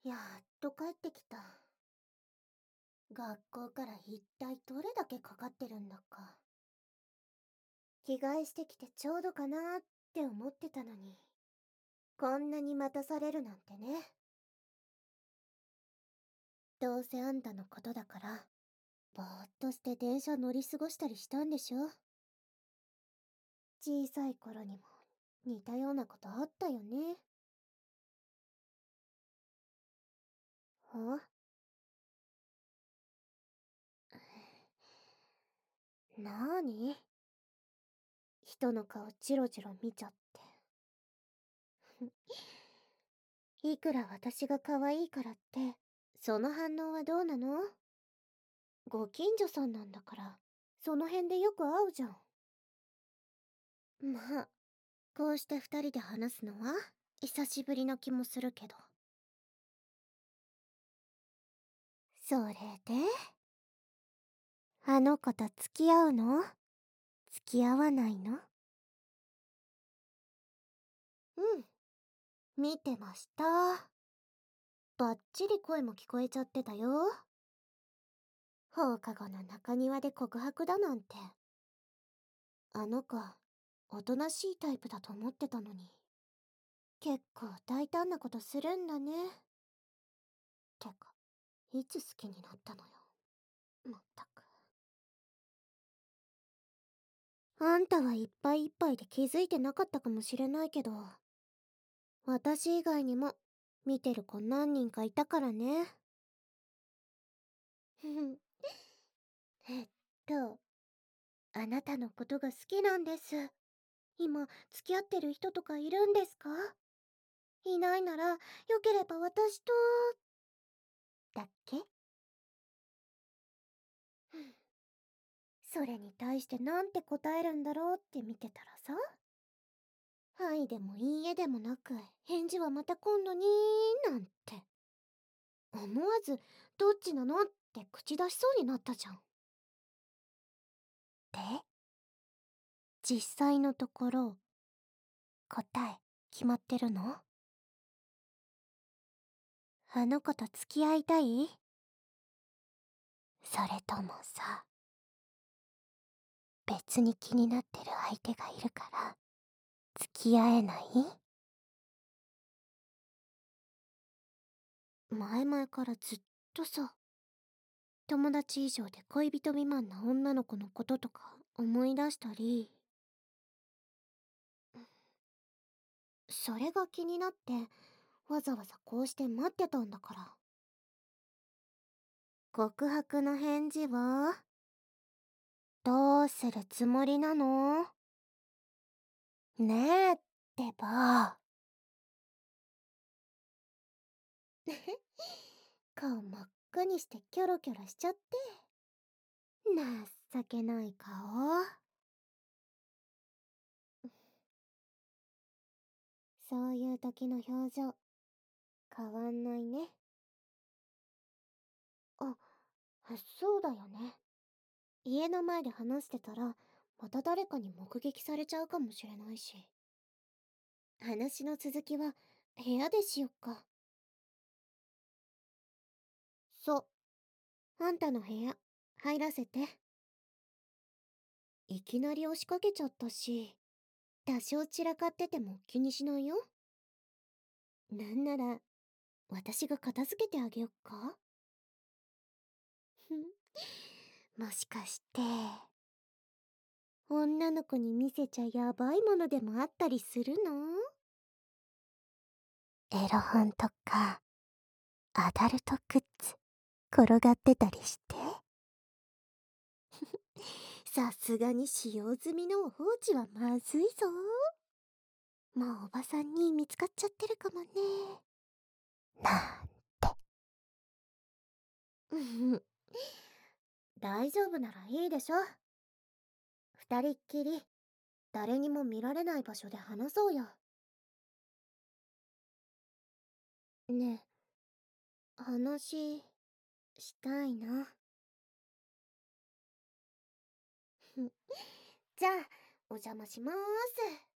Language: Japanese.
やっと帰ってきた。学校から一体どれだけかかってるんだか。着替えしてきてちょうどかなーって思ってたのに、こんなに待たされるなんてね。どうせあんたのことだから、ぼーっとして電車乗り過ごしたりしたんでしょ。小さい頃にも似たようなことあったよね。は？なーに？人の顔チロチロ見ちゃって。いくら私が可愛いからって、その反応はどうなの？ご近所さんなんだから、その辺でよく会うじゃん。まあ、こうして二人で話すのは、久しぶりな気もするけど。それで、あの子と付き合うの？付き合わないの？うん、見てました。バッチリ声も聞こえちゃってたよ。放課後の中庭で告白だなんて。あの子、おとなしいタイプだと思ってたのに。結構大胆なことするんだね。てか、いつ好きになったのよ。まったく。あんたはいっぱいいっぱいで気づいてなかったかもしれないけど、私以外にも見てる子何人かいたからね。えっと、あなたのことが好きなんです。今、付き合ってる人とかいるんですか？いないなら、よければ私と、だっけ？それに対してなんて答えるんだろうって見てたらさ、はいでもいいえでもなく、返事はまた今度になんて。思わず、どっちなのって口出しそうになったじゃん。で、実際のところ、答え、決まってるの？あの子と付き合いたい？それともさ、別に気になってる相手がいるから、付き合えない？前々からずっとさ、友達以上で恋人未満な女の子のこととか思い出したり、それが気になって、わざわざこうして待ってたんだから。告白の返事はどうするつもりなの？ねえってば。顔真っ赤にしてキョロキョロしちゃって。情けない顔。そういう時の表情、変わんないね。あ、そうだよね。家の前で話してたら、また誰かに目撃されちゃうかもしれないし。話の続きは、部屋でしよっか。そう。あんたの部屋、入らせて。いきなり押しかけちゃったし、多少散らかってても気にしないよ。なんなら、私が片付けてあげよっか？もしかして、女の子に見せちゃやばいものでもあったりするの？エロ本とか、アダルトグッズ、転がってたりして。さすがに使用済みの放置はまずいぞ。もうおばさんに見つかっちゃってるかもね。なんて。大丈夫ならいいでしょ。二人っきり、誰にも見られない場所で話そうよ。ねえ、話、したいな。じゃあ、お邪魔しまーす。